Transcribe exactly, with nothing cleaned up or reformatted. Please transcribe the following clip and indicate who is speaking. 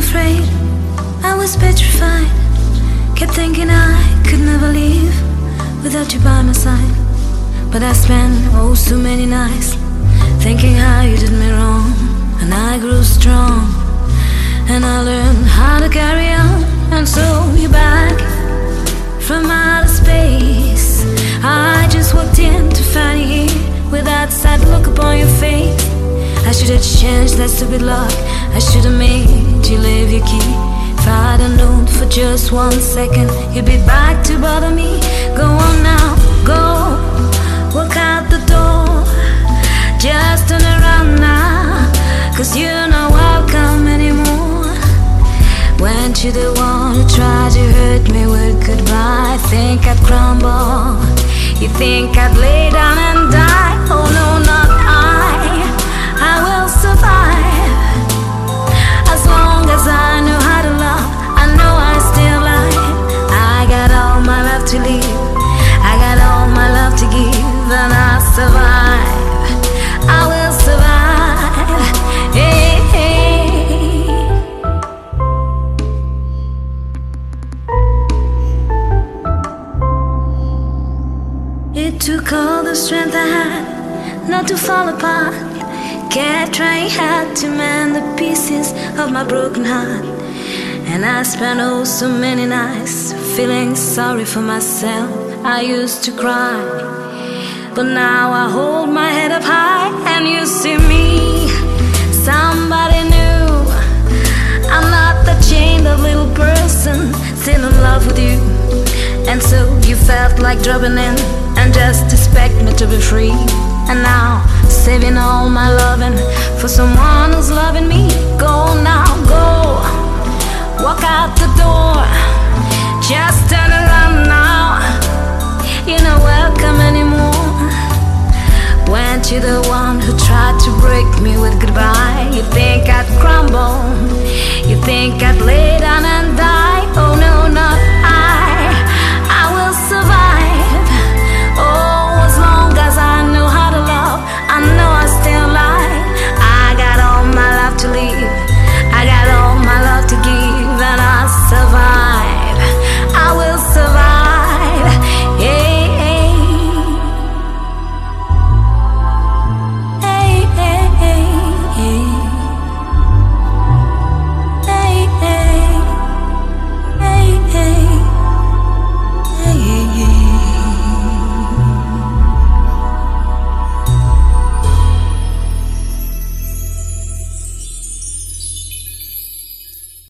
Speaker 1: afraid, I was petrified. Kept thinking I could never leave without you by my side. But I spent oh so many nights thinking how you did me wrong. And I grew strong, and I learned how to carry on. And so you're back from outer space. I just walked in to find you here with that sad look upon your face. I should have changed that stupid lock. I should have made you leave your key. If I'd have known for just one second you'd be back to bother me. Go on now, go, walk out the door. Just turn around now, cause you're not welcome anymore. Weren't you the one who tried to hurt me with goodbye? Think I'd crumble, you think I'd lay down and die. Oh no, not I, I will survive. As long as I know how to love, I know I still alive. I got all my love to live, I got all my love to give, and I survive, I will survive. Hey, hey. It took all the strength I had not to fall apart. Kept trying hard to mend the pieces of my broken heart. And I spent oh so many nights feeling sorry for myself. I used to cry, but now I hold my head up high. And you see me, somebody new. I'm not that chained up little person, still in love with you. And so you felt like dropping in and just expect me to be free. And now, saving all my loving for someone who's loving me. Go now, go, walk out the door. Just turn around now,